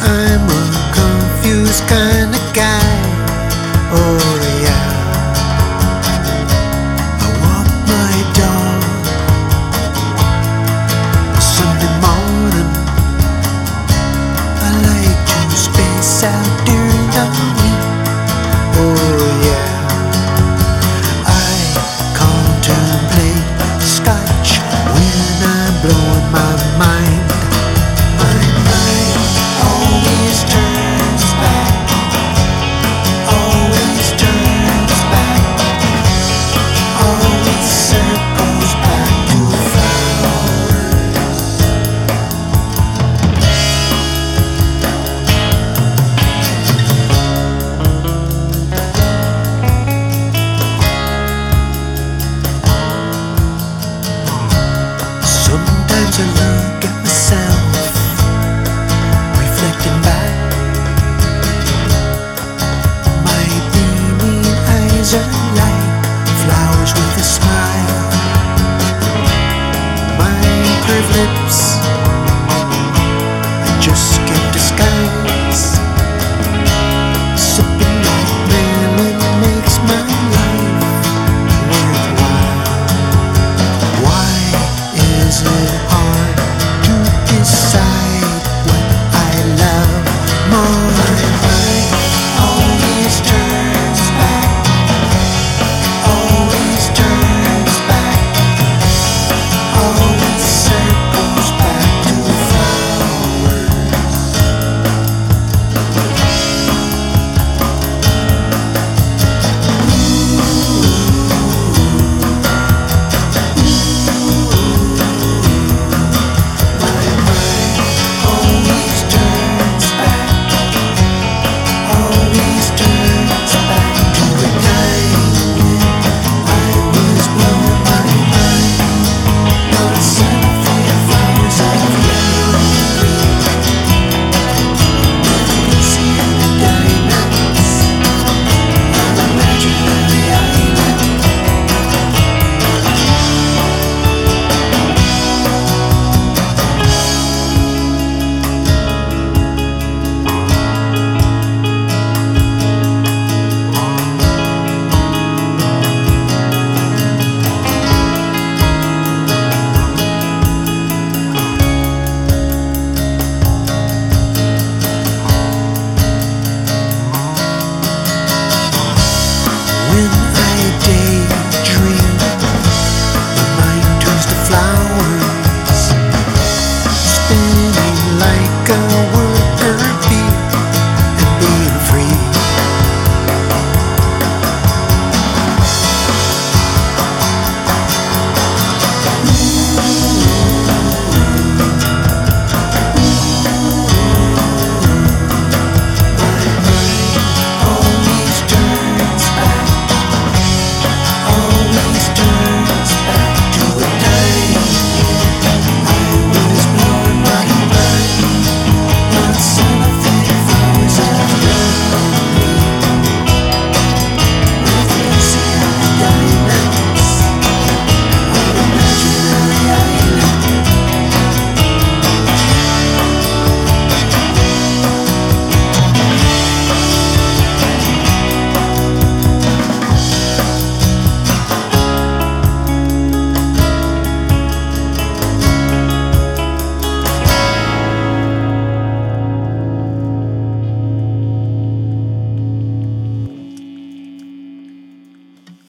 I'm a confused kind of guy. Oh yeah. I walk my dog Sunday morning. I like to space out during the week. Oh yeah. I contemplate scotch when I'm blowing my mind. My mind always turns back, always turns back, always circles back to flowers. Sometimes I look at myself, reflecting back. My beaming eyes are like flowers with a smile. My curved lips